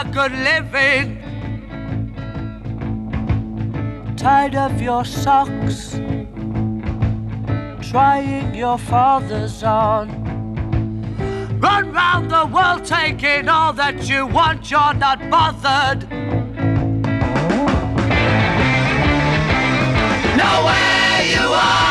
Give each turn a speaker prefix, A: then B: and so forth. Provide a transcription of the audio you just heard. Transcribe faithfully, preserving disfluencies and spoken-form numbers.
A: good living. Tired of your socks, trying your father's on. Run round the world taking all that you want, you're not bothered. Know where you are.